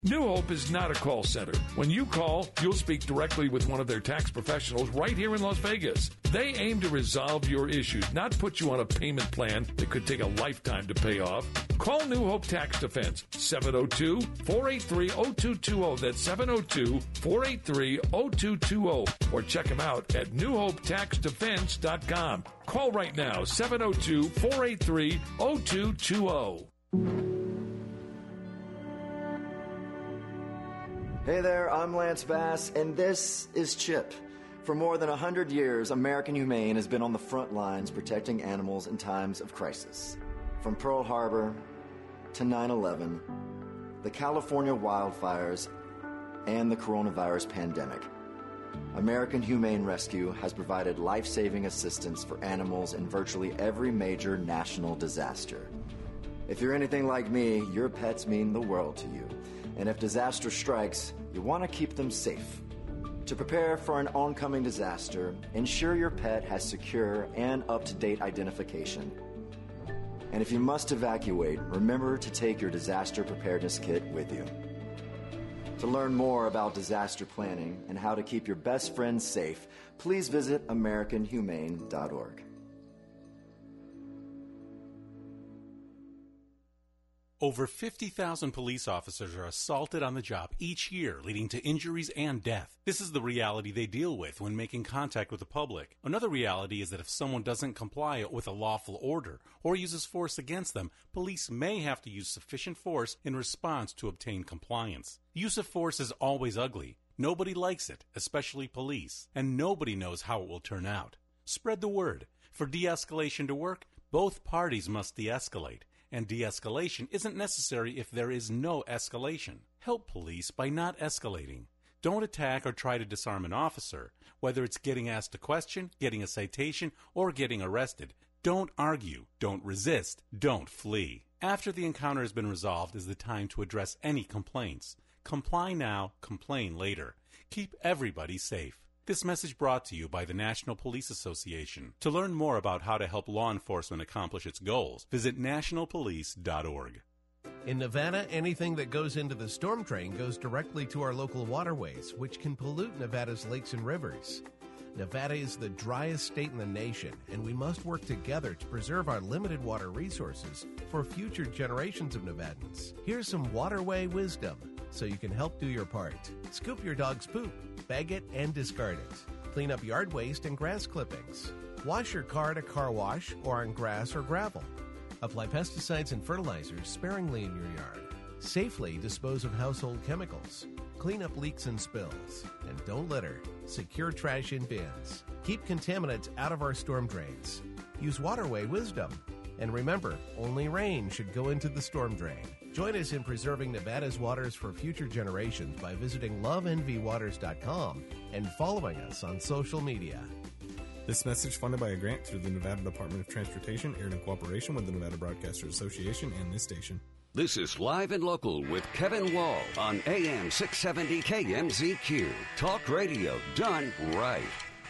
New Hope is not a call center. When you call, you'll speak directly with one of their tax professionals right here in Las Vegas. They aim to resolve your issues, not put you on a payment plan that could take a lifetime to pay off. Call New Hope Tax Defense, 702-483-0220. That's 702-483-0220. Or check them out at newhopetaxdefense.com. Call right now, 702-483-0220. Hey there, I'm Lance Bass, and this is CHIP. For more than 100 years, American Humane has been on the front lines protecting animals in times of crisis. From Pearl Harbor to 9/11, the California wildfires, and the coronavirus pandemic, American Humane Rescue has provided life-saving assistance for animals in virtually every major national disaster. If you're anything like me, your pets mean the world to you. And if disaster strikes, you want to keep them safe. To prepare for an oncoming disaster, ensure your pet has secure and up-to-date identification. And if you must evacuate, remember to take your disaster preparedness kit with you. To learn more about disaster planning and how to keep your best friends safe, please visit AmericanHumane.org. Over 50,000 police officers are assaulted on the job each year, leading to injuries and death. This is the reality they deal with when making contact with the public. Another reality is that if someone doesn't comply with a lawful order or uses force against them, police may have to use sufficient force in response to obtain compliance. Use of force is always ugly. Nobody likes it, especially police, and nobody knows how it will turn out. Spread the word. For de-escalation to work, both parties must de-escalate. And de-escalation isn't necessary if there is no escalation. Help police by not escalating. Don't attack or try to disarm an officer, whether it's getting asked a question, getting a citation, or getting arrested. Don't argue, don't resist, don't flee. After the encounter has been resolved is the time to address any complaints. Comply now, complain later. Keep everybody safe. This message brought to you by the National Police Association. To learn more about how to help law enforcement accomplish its goals, visit nationalpolice.org. In Nevada, anything that goes into the storm drain goes directly to our local waterways, which can pollute Nevada's lakes and rivers. Nevada is the driest state in the nation, and we must work together to preserve our limited water resources for future generations of Nevadans. Here's some waterway wisdom so you can help do your part. Scoop your dog's poop, bag it, and discard it. Clean up yard waste and grass clippings. Wash your car at a car wash or on grass or gravel. Apply pesticides and fertilizers sparingly in your yard. Safely dispose of household chemicals. Clean up leaks and spills. And don't litter. Secure trash in bins. Keep contaminants out of our storm drains. Use waterway wisdom. And remember, only rain should go into the storm drain. Join us in preserving Nevada's waters for future generations by visiting loveenvywaters.com and following us on social media. This message funded by a grant through the Nevada Department of Transportation, aired in cooperation with the Nevada Broadcasters Association and this station. This is Live and Local with Kevin Wall on AM 670 KMZQ. Talk radio done right.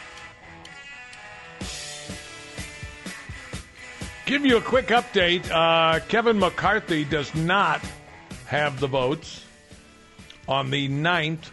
Give you a quick update. Kevin McCarthy does not have the votes on the ninth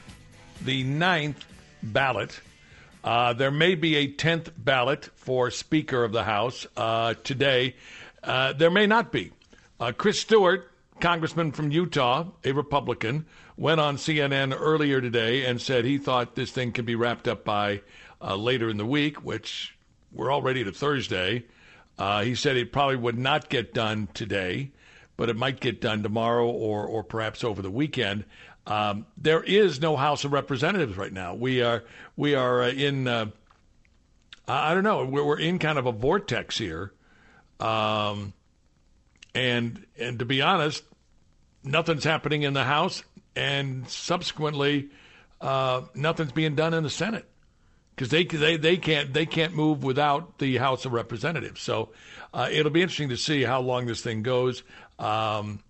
ballot. There may be a 10th ballot for Speaker of the House today. There may not be. Chris Stewart, congressman from Utah, a Republican, went on CNN earlier today and said he thought this thing could be wrapped up by later in the week, which we're already to Thursday. He said it probably would not get done today, but it might get done tomorrow or perhaps over the weekend. There is no House of Representatives right now. We are in I don't know. We're in kind of a vortex here, and to be honest, nothing's happening in the House, and subsequently, nothing's being done in the Senate. Because they can't move without the House of Representatives. So it'll be interesting to see how long this thing goes. Will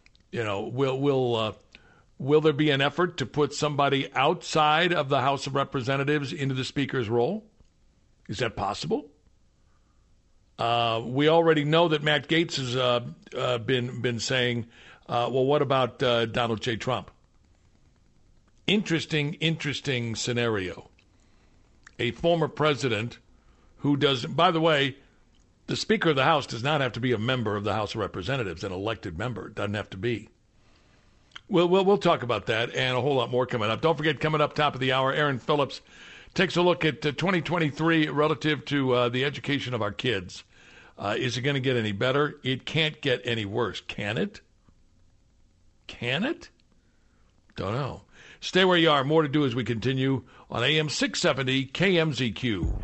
there be an effort to put somebody outside of the House of Representatives into the Speaker's role? Is that possible? We already know that Matt Gaetz has been saying, well, what about Donald J. Trump? Interesting scenario. A former president who does, by the way, the Speaker of the House does not have to be a member of the House of Representatives, an elected member. It doesn't have to be. We'll talk about that and a whole lot more coming up. Don't forget, coming up top of the hour, Aaron Phillips takes a look at 2023 relative to the education of our kids. Is it going to get any better? It can't get any worse. Can it? Can it? Don't know. Stay where you are. More to do as we continue on AM 670 KMZQ.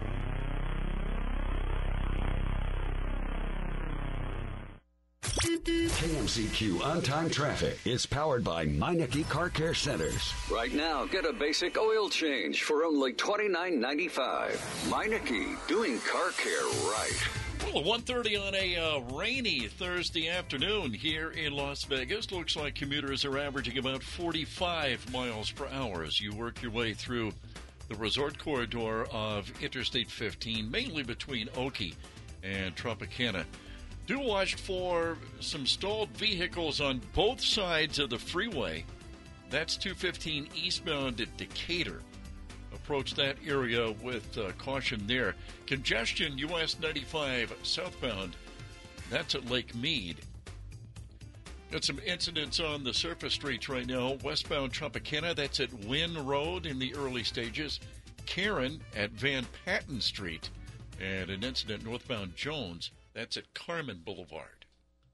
KMZQ On-Time Traffic is powered by Meineke Car Care Centers. Right now, get a basic oil change for only $29.95. Meineke, doing car care right. Well, 1:30 on a rainy Thursday afternoon here in Las Vegas. Looks like commuters are averaging about 45 miles per hour as you work your way through the resort corridor of Interstate 15, mainly between Oakey and Tropicana. Do watch for some stalled vehicles on both sides of the freeway. That's 215 eastbound at Decatur. Approach that area with caution there. Congestion, US 95 southbound. That's at Lake Mead. Got some incidents on the surface streets right now. Westbound Tropicana, that's at Wynn Road in the early stages. Karen at Van Patten Street. And an incident northbound Jones. That's at Carmen Boulevard.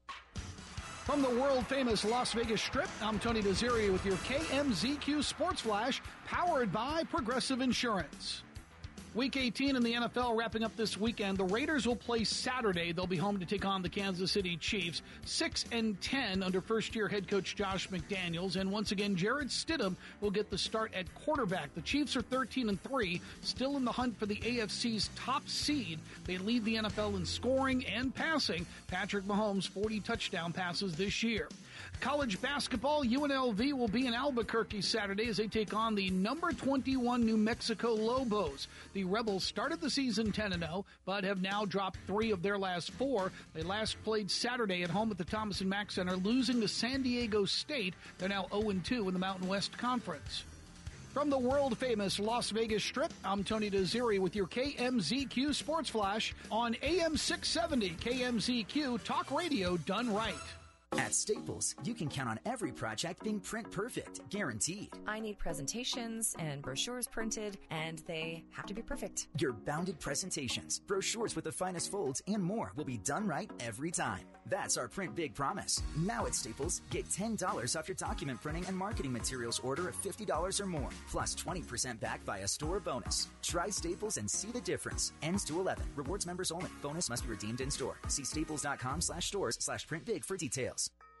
From the world-famous Las Vegas Strip, I'm Tony Desiri with your KMZQ Sports Flash, powered by Progressive Insurance. Week 18 in the NFL wrapping up this weekend. The Raiders will play Saturday. They'll be home to take on the Kansas City Chiefs. 6-10 under first-year head coach Josh McDaniels. And once again, Jared Stidham will get the start at quarterback. The Chiefs are 13-3, still in the hunt for the AFC's top seed. They lead the NFL in scoring and passing. Patrick Mahomes, 40 touchdown passes this year. College basketball, UNLV will be in Albuquerque Saturday as they take on the number 21 New Mexico Lobos. The Rebels started the season 10-0, but have now dropped 3 of their last 4. They last played Saturday at home at the Thomas & Mack Center, losing to San Diego State. They're now 0-2 in the Mountain West Conference. From the world-famous Las Vegas Strip, I'm Tony Desiri with your KMZQ Sports Flash on AM 670 KMZQ Talk Radio done right. At Staples, you can count on every project being print perfect, guaranteed. I need presentations and brochures printed, and they have to be perfect. Your bounded presentations, brochures with the finest folds, and more will be done right every time. That's our Print Big promise. Now at Staples, get $10 off your document printing and marketing materials order of $50 or more, plus 20% back via store bonus. Try Staples and see the difference. Ends 2/11. Rewards members only. Bonus must be redeemed in store. See staples.com/stores/printbig for details.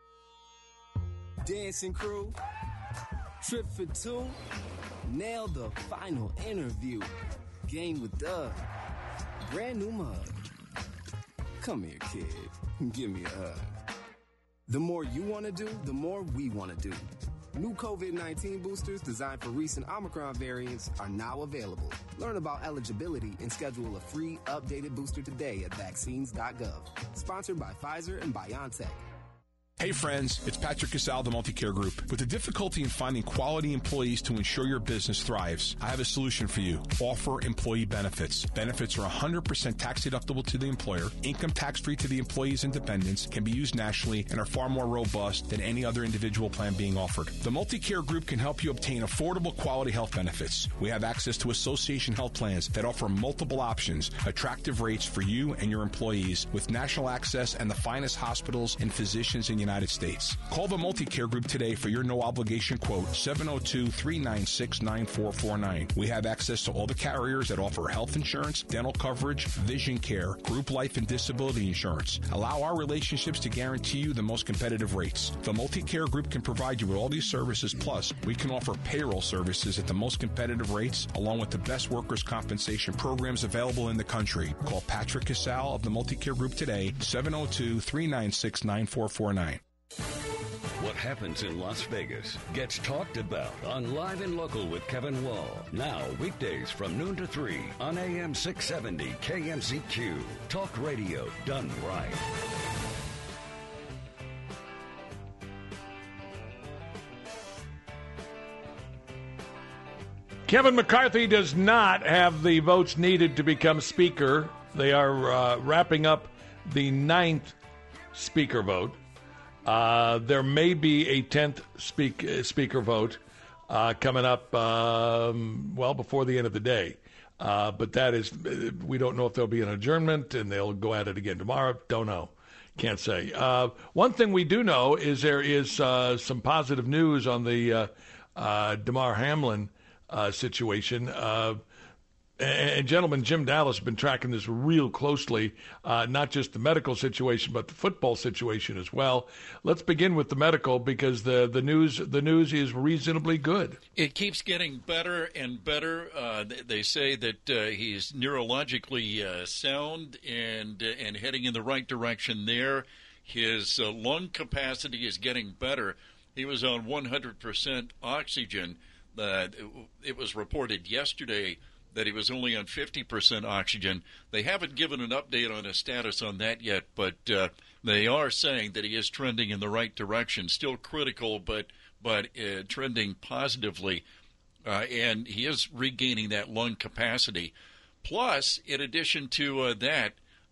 Dancing crew, trip for 2, nailed the final interview. Game with Doug, brand new mug. Come here, kid, give me a hug. The more you want to do, the more we want to do. New COVID-19 boosters designed for recent Omicron variants are now available. Learn about eligibility and schedule a free updated booster today at vaccines.gov. Sponsored by Pfizer and BioNTech. Hey friends, it's Patrick Casal, the Multicare Group. With the difficulty in finding quality employees to ensure your business thrives, I have a solution for you. Offer employee benefits. Benefits are 100% tax deductible to the employer, income tax-free to the employees and dependents, can be used nationally, and are far more robust than any other individual plan being offered. The Multicare Group can help you obtain affordable quality health benefits. We have access to association health plans that offer multiple options, attractive rates for you and your employees, with national access and the finest hospitals and physicians in the United States. Call the Multicare Group today for your no-obligation quote, 702-396-9449. We have access to all the carriers that offer health insurance, dental coverage, vision care, group life and disability insurance. Allow our relationships to guarantee you the most competitive rates. The Multicare Group can provide you with all these services, plus we can offer payroll services at the most competitive rates, along with the best workers' compensation programs available in the country. Call Patrick Casal of the Multicare Group today, 702-396-9449. What happens in Las Vegas gets talked about on Live and Local with Kevin Wall. Now, weekdays from noon to 3 on AM 670 KMZQ. Talk radio done right. Kevin McCarthy does not have the votes needed to become Speaker. They are wrapping up the 9th Speaker vote. There may be a 10th Speaker vote coming up, before the end of the day. But that is, we don't know if there'll be an adjournment and they'll go at it again tomorrow. Don't know. Can't say. One thing we do know is there is some positive news on the Damar Hamlin situation. And gentlemen, Jim Dallas has been tracking this real closely, not just the medical situation, but the football situation as well. Let's begin with the medical because the news is reasonably good. It keeps getting better and better. They say that he's neurologically sound and heading in the right direction there. His lung capacity is getting better. He was on 100% oxygen. It was reported yesterday that he was only on 50% oxygen. They haven't given an update on his status on that yet, but they are saying that he is trending in the right direction. Still critical, but trending positively, and he is regaining that lung capacity. Plus, in addition to that,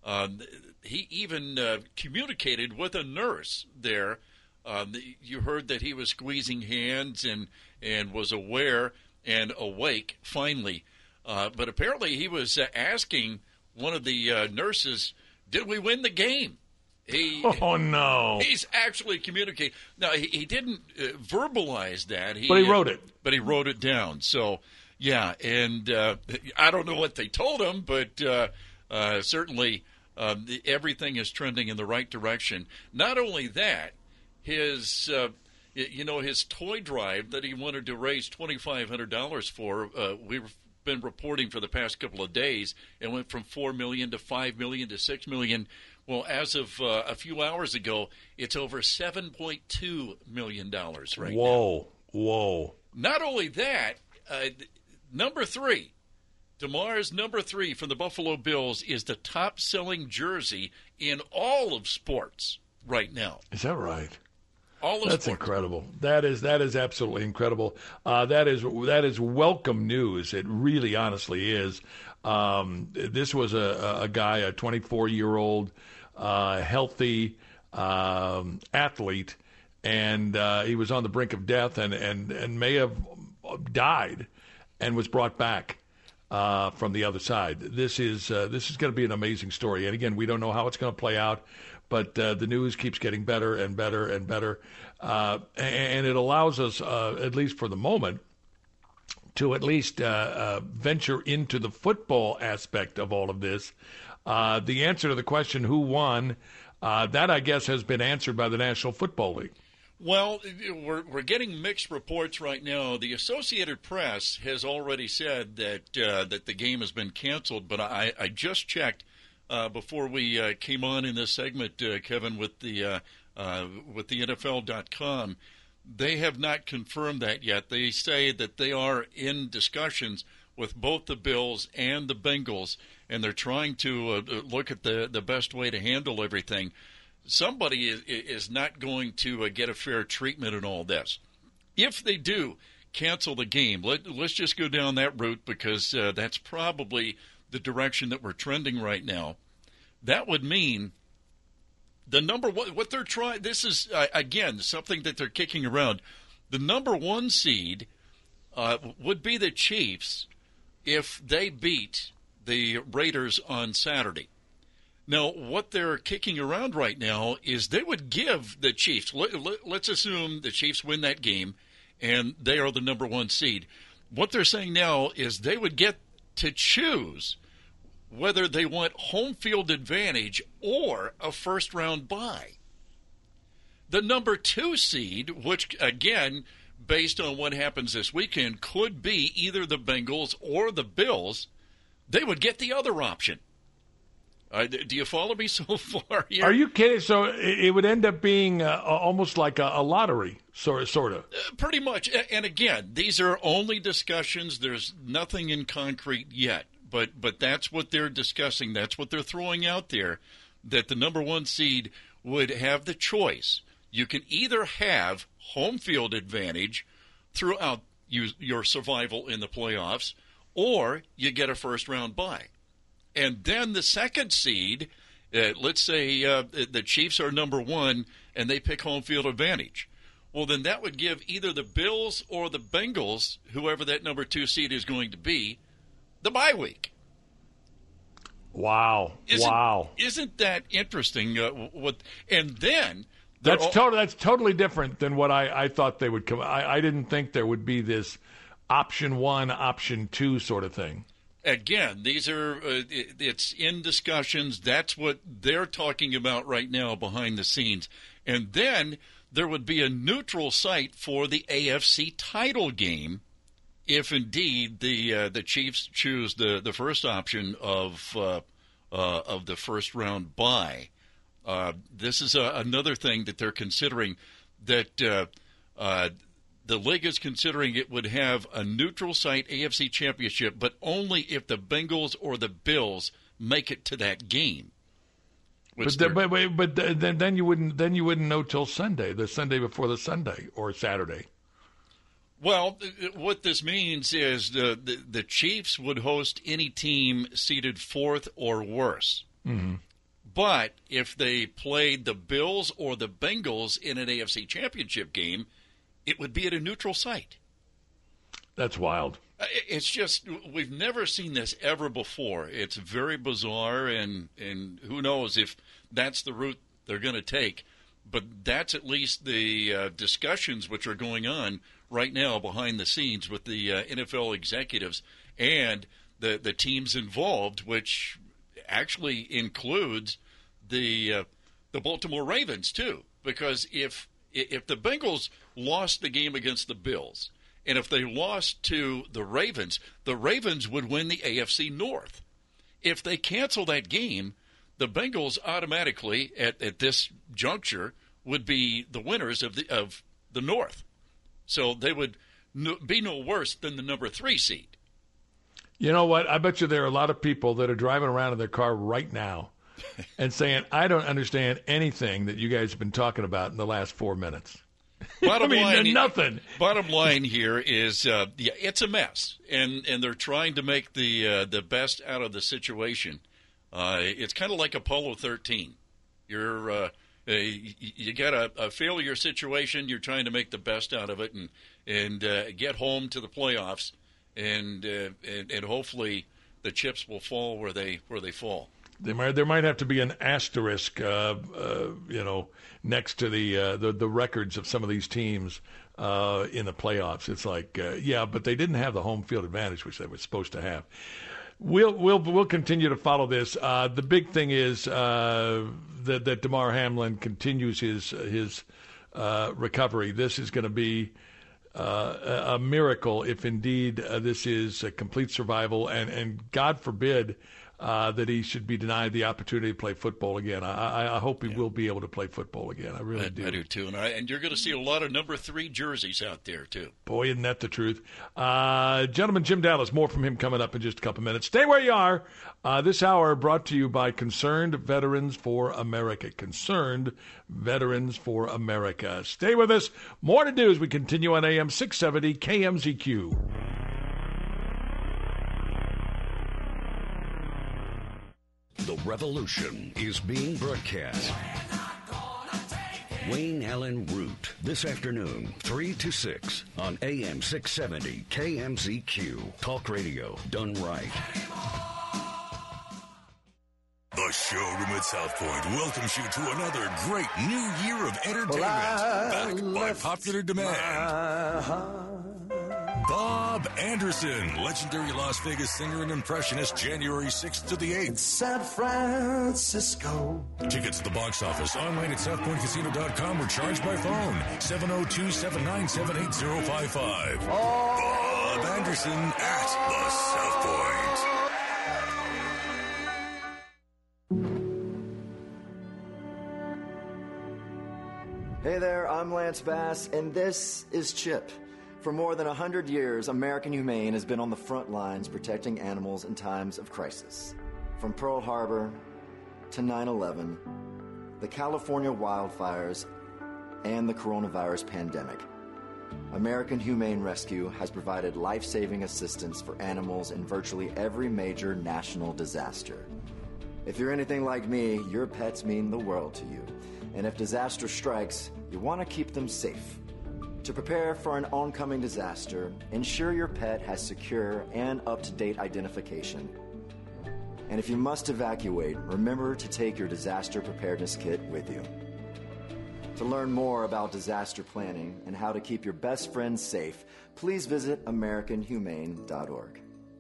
he even communicated with a nurse there. You heard that he was squeezing hands and was aware and awake finally. But apparently he was asking one of the nurses, did we win the game? Oh, no. He's actually communicating. Now, he didn't verbalize that. But he wrote it. But he wrote it down. So, yeah, and I don't know what they told him, but certainly everything is trending in the right direction. Not only that, his toy drive that he wanted to raise $2,500 for, we've been reporting for the past couple of days. It went from $4 million to $5 million to $6 million. Well, as of a few hours ago, it's over $7.2 million right now. Whoa. Not only that, number 3, Damar's number 3 from the Buffalo Bills is the top-selling jersey in all of sports right now. Is that right? That's sports. Incredible. That is absolutely incredible. That is welcome news. It really, honestly is. This was a guy, a 24-year-old, healthy athlete, and he was on the brink of death and may have died, and was brought back from the other side. This is going to be an amazing story. And again, we don't know how it's going to play out. But the news keeps getting better and better and better. And it allows us, at least for the moment, to at least venture into the football aspect of all of this. The answer to the question, who won, that, I guess, has been answered by the National Football League. Well, we're getting mixed reports right now. The Associated Press has already said that the game has been canceled, but I just checked before we came on in this segment, Kevin, with the NFL.com. They have not confirmed that yet. They say that they are in discussions with both the Bills and the Bengals, and they're trying to look at the best way to handle everything. Somebody is not going to get a fair treatment in all this. If they do cancel the game, let's just go down that route because that's probably the direction that we're trending right now. That would mean the number one, what they're trying, this is, again, something that they're kicking around. The number 1 seed would be the Chiefs if they beat the Raiders on Saturday. Now, what they're kicking around right now is they would give the Chiefs, let's assume the Chiefs win that game, and they are the number 1 seed. What they're saying now is they would get to choose whether they want home field advantage or a first-round bye. The number 2 seed, which, again, based on what happens this weekend, could be either the Bengals or the Bills, they would get the other option. Do you follow me so far here? Are you kidding? So it would end up being almost like a lottery, sort of. Pretty much. And again, these are only discussions. There's nothing in concrete yet. But that's what they're discussing. That's what they're throwing out there, that the number 1 seed would have the choice. You can either have home field advantage throughout your survival in the playoffs, or you get a first-round bye. And then the second seed, let's say the Chiefs are number one and they pick home field advantage. Well, then that would give either the Bills or the Bengals, whoever that number 2 seed is going to be, the bye week. Wow. Isn't that interesting? And then that's totally different than what I thought they would come. I didn't think there would be this option 1, option 2 sort of thing. Again, these are it's in discussions. That's what they're talking about right now behind the scenes. And then there would be a neutral site for the AFC title game if indeed the Chiefs choose the first option of the first round bye. This is another thing that they're considering, that the league is considering it would have a neutral site AFC championship, but only if the Bengals or the Bills make it to that game. But then you wouldn't know till Sunday, the Sunday before the Sunday, or Saturday. Well, what this means is the Chiefs would host any team seeded 4th or worse. Mm-hmm. But if they played the Bills or the Bengals in an AFC championship game, it would be at a neutral site. That's wild. It's just, we've never seen this ever before. It's very bizarre, and who knows if that's the route they're going to take. But that's at least the discussions which are going on right now behind the scenes with the NFL executives and the teams involved, which actually includes the Baltimore Ravens too. Because if the Bengals lost the game against the Bills, and if they lost to the Ravens would win the AFC North. If they cancel that game, the Bengals automatically, at this juncture, would be the winners of the North. So they would be no worse than the number 3 seed. You know what? I bet you there are a lot of people that are driving around in their car right now and saying, I don't understand anything that you guys have been talking about in the last 4 minutes. Nothing. Bottom line here is, it's a mess, and they're trying to make the best out of the situation. It's kind of like Apollo 13. You got a failure situation. You're trying to make the best out of it and get home to the playoffs, and hopefully the chips will fall where they fall. There might have to be an asterisk, next to the records of some of these teams in the playoffs. It's like, but they didn't have the home field advantage, which they were supposed to have. We'll continue to follow this. The big thing is that Damar Hamlin continues his recovery. This is going to be a miracle if indeed this is a complete survival, and God forbid that he should be denied the opportunity to play football again. I hope he will be able to play football again. I really do. I do too, and you're going to see a lot of number 3 jerseys out there too. Boy, isn't that the truth? Gentleman, Jim Dallas, more from him coming up in just a couple minutes. Stay where you are. This hour brought to you by Concerned Veterans for America. Concerned Veterans for America. Stay with us. More to do as we continue on AM 670 KMZQ. The revolution is being broadcast. Wayne Allen Root, this afternoon, 3 to 6 on AM 670 KMZQ. Talk radio done right. The showroom at South Point welcomes you to another great new year of entertainment. Backed by popular demand. Bob Anderson, legendary Las Vegas singer and impressionist, January 6th to the 8th. In San Francisco. Tickets at the box office, online at SouthPointCasino.com or charged by phone, 702-797-8055. Bob Anderson at the South Point. Hey there, I'm Lance Bass, and this is Chip. For more than 100 years, American Humane has been on the front lines protecting animals in times of crisis. From Pearl Harbor to 9/11, the California wildfires, and the coronavirus pandemic. American Humane Rescue has provided life-saving assistance for animals in virtually every major national disaster. If you're anything like me, your pets mean the world to you. And if disaster strikes, you want to keep them safe. To prepare for an oncoming disaster, ensure your pet has secure and up-to-date identification. And if you must evacuate, remember to take your disaster preparedness kit with you. To learn more about disaster planning and how to keep your best friends safe, please visit AmericanHumane.org.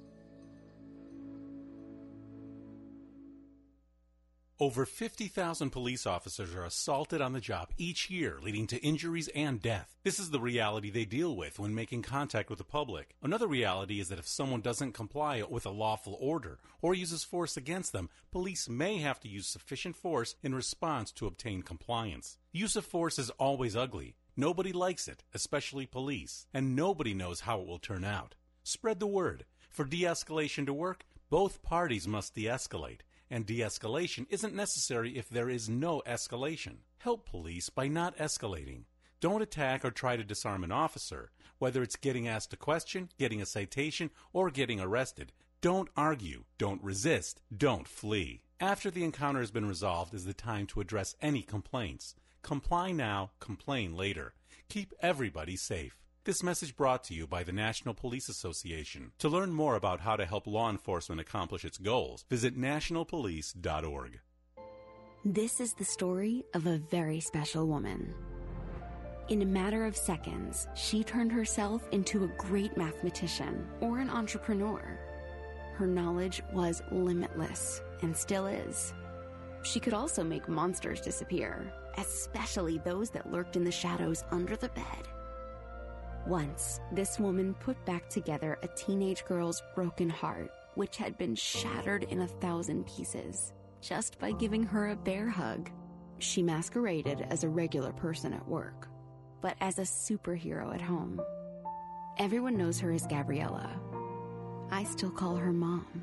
Over 50,000 police officers are assaulted on the job each year, leading to injuries and death. This is the reality they deal with when making contact with the public. Another reality is that if someone doesn't comply with a lawful order or uses force against them, police may have to use sufficient force in response to obtain compliance. Use of force is always ugly. Nobody likes it, especially police, and nobody knows how it will turn out. Spread the word. For de-escalation to work, both parties must de-escalate. And de-escalation isn't necessary if there is no escalation. Help police by not escalating. Don't attack or try to disarm an officer. Whether it's getting asked a question, getting a citation, or getting arrested, don't argue, don't resist, don't flee. After the encounter has been resolved is the time to address any complaints. Comply now, complain later. Keep everybody safe. This message brought to you by the National Police Association. To learn more about how to help law enforcement accomplish its goals, visit nationalpolice.org. This is the story of a very special woman. In a matter of seconds, she turned herself into a great mathematician or an entrepreneur. Her knowledge was limitless and still is. She could also make monsters disappear, especially those that lurked in the shadows under the bed. Once, this woman put back together a teenage girl's broken heart, which had been shattered in 1,000 pieces, just by giving her a bear hug. She masqueraded as a regular person at work, but as a superhero at home. Everyone knows her as Gabriella. I still call her Mom.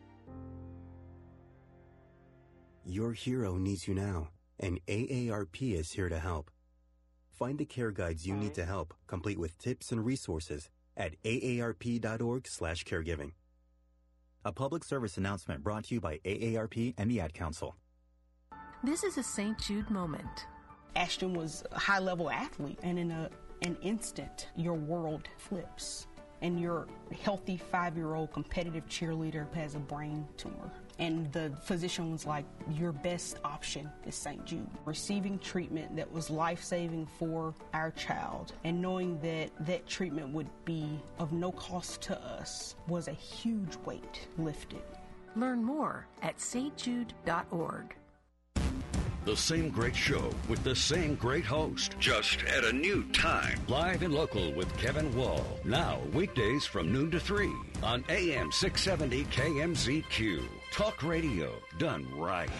Your hero needs you now, and AARP is here to help. Find the care guides you need to help, complete with tips and resources at aarp.org/caregiving. A public service announcement brought to you by AARP and the Ad Council. This is a St. Jude moment. Ashton was a high-level athlete, and in an instant, your world flips. And your healthy 5-year-old competitive cheerleader has a brain tumor. And the physician was like, your best option is St. Jude. Receiving treatment that was life-saving for our child and knowing that that treatment would be of no cost to us was a huge weight lifted. Learn more at stjude.org. The same great show with the same great host, just at a new time. Live and local with Kevin Wall. Now, weekdays from noon to 3 on AM 670 KMZQ. Talk radio done right.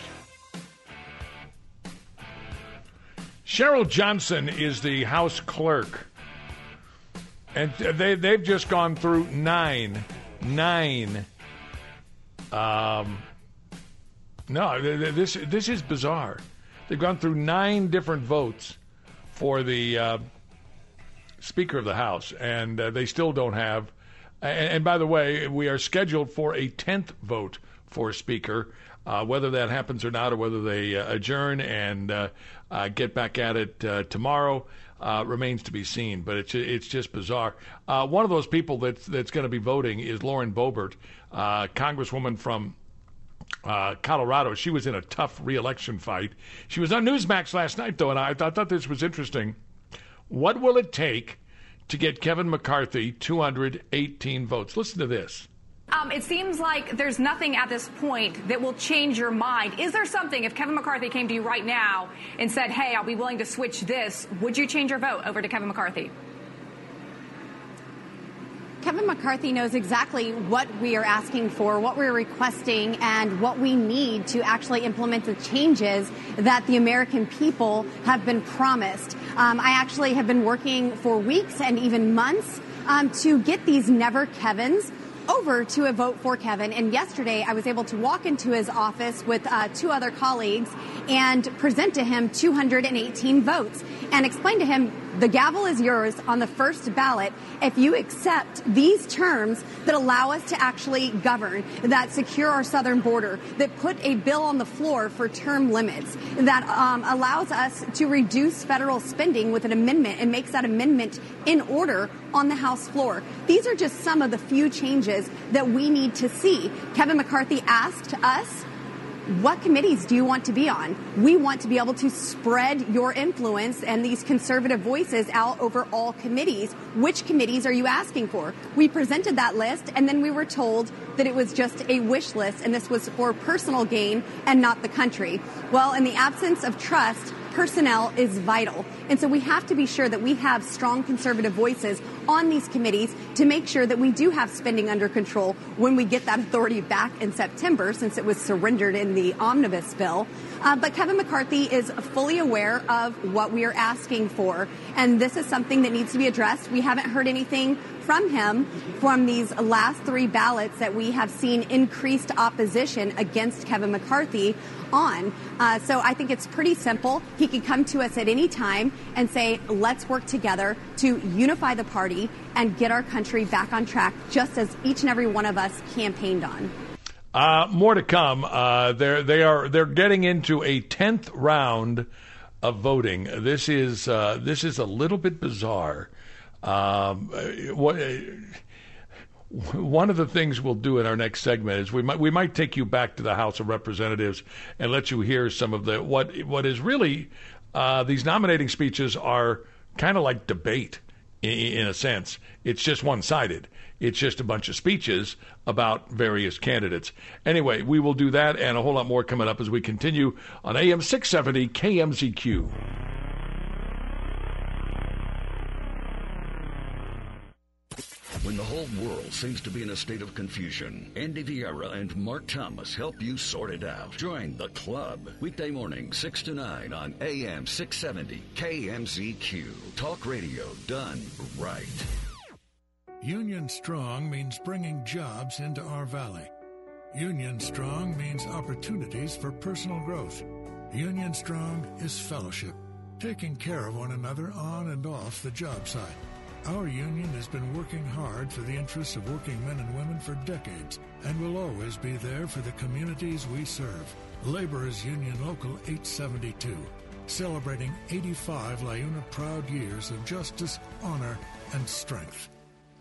Cheryl Johnson is the House Clerk. And they've just gone through nine. This is bizarre. They've gone through 9 different votes for the Speaker of the House, and they still don't have. And by the way, we are scheduled for a 10th vote for Speaker. Whether that happens or not, or whether they adjourn and get back at it tomorrow, remains to be seen. But it's just bizarre. One of those people that's going to be voting is Lauren Boebert, Congresswoman from Colorado. She was in a tough re-election fight. She was on Newsmax last night, though, and I thought this was interesting. What will it take to get Kevin McCarthy 218 votes? Listen to this. It seems like there's nothing at this point that will change your mind. Is there something, if Kevin McCarthy came to you right now and said, hey, I'll be willing to switch this, would you change your vote over to Kevin McCarthy? Kevin McCarthy knows exactly what we are asking for, what we're requesting, and what we need to actually implement the changes that the American people have been promised. I actually have been working for weeks and even months to get these Never Kevins over to a vote for Kevin. And yesterday I was able to walk into his office with 2 other colleagues and present to him 218 votes and explain to him The gavel is yours on the first ballot if you accept these terms that allow us to actually govern, that secure our southern border, that put a bill on the floor for term limits, that allows us to reduce federal spending with an amendment and makes that amendment in order on the House floor. These are just some of the few changes that we need to see. Kevin McCarthy asked us, what committees do you want to be on? We want to be able to spread your influence and these conservative voices out over all committees. Which committees are you asking for? We presented that list, and then we were told that it was just a wish list, and this was for personal gain and not the country. Well, in the absence of trust, personnel is vital. And so we have to be sure that we have strong conservative voices on these committees to make sure that we do have spending under control when we get that authority back in September, since it was surrendered in the omnibus bill. But Kevin McCarthy is fully aware of what we are asking for. And this is something that needs to be addressed. We haven't heard anything from him from these last three ballots that we have seen increased opposition against Kevin McCarthy on. So I think it's pretty simple. He can come to us at any time and say, let's work together to unify the party and get our country back on track, just as each and every one of us campaigned on. More to come. They're getting into a 10th round of voting. This is a little bit bizarre. One of the things we'll do in our next segment is we might take you back to the House of Representatives and let you hear some of the what is really these nominating speeches are kind of like debate in a sense. It's just one-sided. It's just a bunch of speeches about various candidates. Anyway, we will do that and a whole lot more coming up as we continue on AM 670 KMZQ. When the whole world seems to be in a state of confusion, Andy Vieira and Mark Thomas help you sort it out. Join the club. Weekday morning, 6 to 9 on AM 670 KMZQ. Talk radio done right. Union Strong means bringing jobs into our valley. Union Strong means opportunities for personal growth. Union Strong is fellowship, taking care of one another on and off the job site. Our union has been working hard for the interests of working men and women for decades and will always be there for the communities we serve. Laborers Union Local 872, celebrating 85 LiUNA proud years of justice, honor, and strength.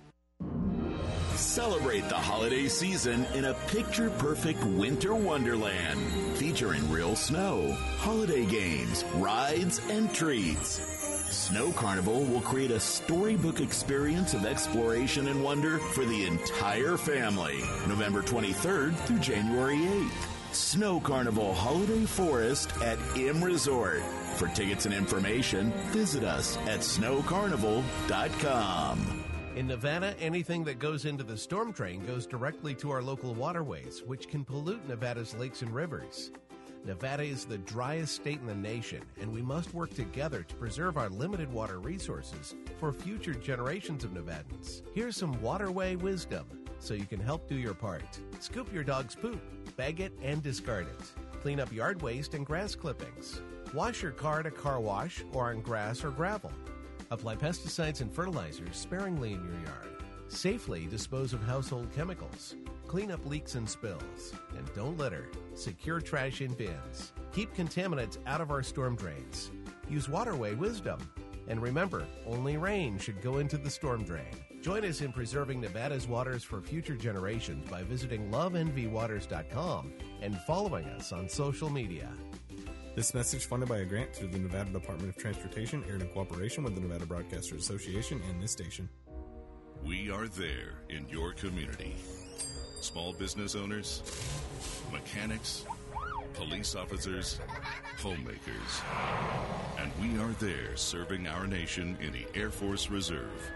Celebrate the holiday season in a picture-perfect winter wonderland, featuring real snow, holiday games, rides, and treats. Snow Carnival will create a storybook experience of exploration and wonder for the entire family, November 23rd through January 8th. Snow Carnival Holiday Forest at M Resort. For tickets and information, visit us at snowcarnival.com. In Nevada, anything that goes into the storm drain goes directly to our local waterways, which can pollute Nevada's lakes and rivers. Nevada is the driest state in the nation, and we must work together to preserve our limited water resources for future generations of Nevadans. Here's some waterway wisdom so you can help do your part. Scoop your dog's poop, bag it, and discard it. Clean up yard waste and grass clippings. Wash your car at a car wash or on grass or gravel. Apply pesticides and fertilizers sparingly in your yard. Safely dispose of household chemicals. Clean up leaks and spills. And don't litter. Secure trash in bins. Keep contaminants out of our storm drains. Use waterway wisdom. And remember, only rain should go into the storm drain. Join us in preserving Nevada's waters for future generations by visiting loveenvywaters.com and following us on social media. This message funded by a grant through the Nevada Department of Transportation, aired in cooperation with the Nevada Broadcasters Association and this station. We are there in your community. Small business owners, mechanics, police officers, homemakers. And we are there serving our nation in the Air Force Reserve.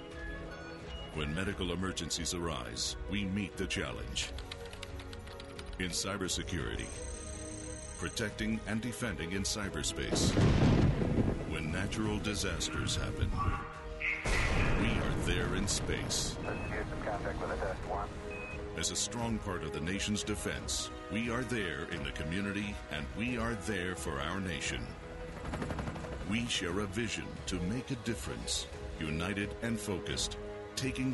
When medical emergencies arise, we meet the challenge. In cybersecurity, protecting and defending in cyberspace. When natural disasters happen, we are there in space. As a strong part of the nation's defense, we are there in the community, and we are there for our nation. We share a vision to make a difference, united and focused, taking